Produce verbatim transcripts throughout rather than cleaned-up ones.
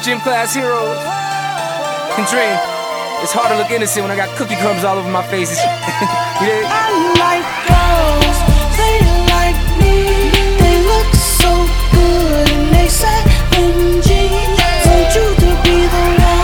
Gym class heroes. And Dream, it's hard to look innocent when I got cookie crumbs all over my face. You dig? I like girls, they like me. They look so good and they seventeen. Want you to be the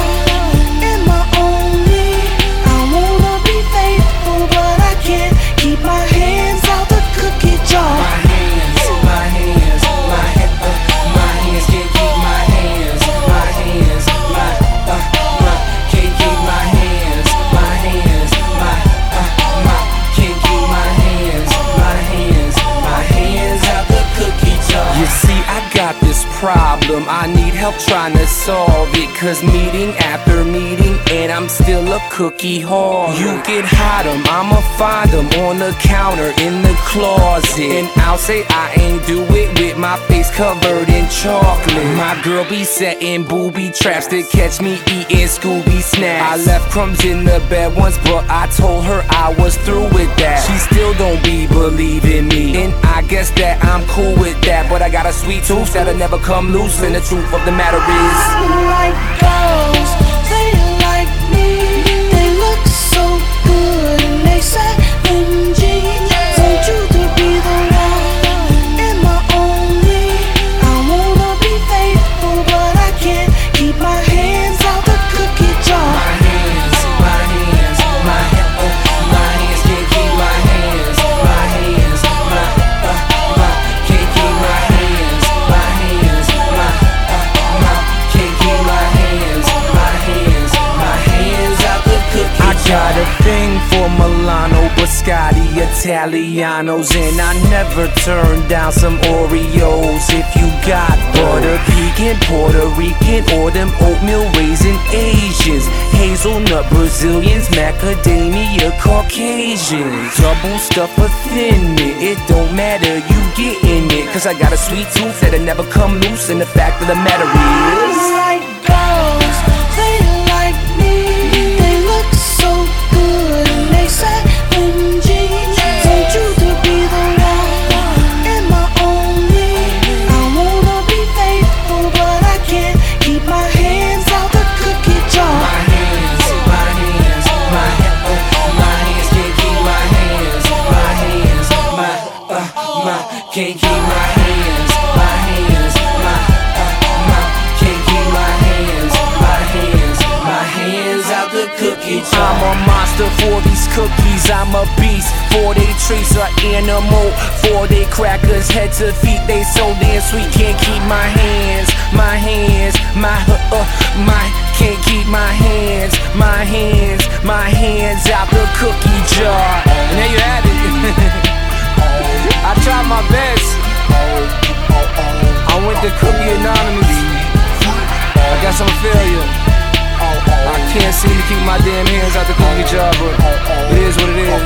one and my only. I wanna be faithful, but I can't keep my hands out the cookie jar. My hands, my hands, my hands, uh, my hands can't keep my hands. My hands, my, uh, my, can't keep my hands. My hands, my, uh, my, can't keep my hands. My hands, my hands out the cookie jar. You see, I got this problem, I need help trying to solve it. Cause meeting after meeting, and I'm still a cookie whore. You can hide them, I'ma find them on the counter in the closet. And I'll say I ain't do it with my face covered in chocolate. My girl be setting booby traps to catch me eating Scooby snacks. I left crumbs in the bed once, but I told her I was through with that. She still don't be believing me, and I guess that I'm cool with that. But I got a sweet tooth that'll never come loose, and the truth of the matter is I like girls, they like me. They look so good and they seventeen. Want you to be the one and my only. I wanna be faithful, but I can't keep my hands out the cookie jar. My hands, my hands, my hands, uh, my hands can't keep my hands. My hands, my, uh, my, can't keep my hands. My hands, my, uh, my, can't keep my hands. My hands, my hands out the cookie jar. I got a thing for Milano, Biscotti, Italianos, and I never turn down some Oreos. If you got butter pecan, Puerto Rican, or them oatmeal raisin Asians, hazelnut Brazilians, macadamia Caucasians, double stuff a thin mint, it don't matter, you getting it. Cause I got a sweet tooth that'll never come loose, and the fact of the matter is I like girls, they like me. They look so good and they seventeen. Want you to be the one and my only. I wanna be faithful, but I can't keep my hands out the cookie jar. My hands, my hands, my hands, uh, my hands can't keep my hands. My hands, my, uh, my, can't keep my hands. My hands, my, uh, my, can't keep my hands. My hands, my hands out the cookie jar. I'm a monster for these cookies, I'm a beast. For they trace an animal, for they crackers, head to feet, they so damn sweet. Can't keep my hands, my hands, my, uh, uh, my, can't keep my hands. My hands, my hands out the cookie jar. And there you have it. I tried my best. I went to Cookie Anonymous. I guess I'm a failure. I can't seem to keep my damn hands out the cookie jar, but it is what it is.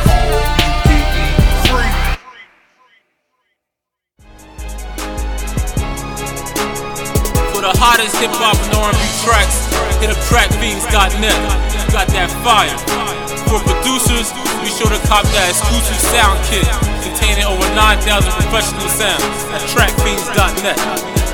For the hottest hip-hop and R and B tracks, hit up track fiends dot net. Got that fire. For producers, be sure to cop that exclusive sound kit containing over nine thousand professional sounds at track fiends dot net.